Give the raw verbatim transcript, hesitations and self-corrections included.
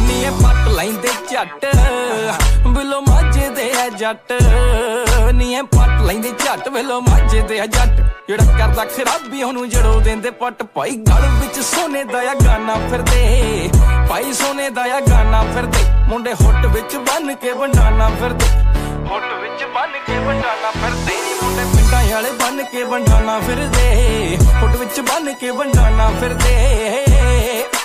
ਨੀ ਪੱਟ ਲੈਂਦੇ ਝੱਟ ਬਿਲੋ ਮਾਝੇ ਦੇ ਆ ਜੱਟ ਨੀ ਪੱਟ ਲੈਂਦੇ ਝੱਟ ਬਿਲੋ ਮਾਝੇ ਦੇ ਆ ਜੱਟ ਜਿਹੜਾ ਕਰਦਾ ਖਰਾਬੀ ਉਹਨੂੰ ਜੜੋ ਦਿੰਦੇ ਪੱਟ ਭਾਈ ਗਲ ਵਿੱਚ ਸੋਨੇ ਦਾ ਆ ਗਾਨਾ ਫਿਰਦੇ ਭਾਈ ਸੋਨੇ ਦਾ ਆ ਗਾਨਾ ਫਿਰਦੇ ਮੁੰਡੇ ਹੁੱਟ ਵਿੱਚ ਬੰਨ ਕੇ ਬੰਡਾਨਾ ਫਿਰਦੇ ਹੁੱਟ ਵਿੱਚ ਬੰਨ ਕੇ ਬੰਡਾਨਾ ਫਿਰਦੇ ਮੁੰਡੇ ਪਿੰਡਾਂ ਵਾਲੇ ਬੰਨ ਕੇ ਬੰਡਾਨਾ ਫਿਰਦੇ ਹੁੱਟ ਵਿੱਚ ਬੰਨ ਕੇ ਬੰਡਾਨਾ ਫਿਰਦੇ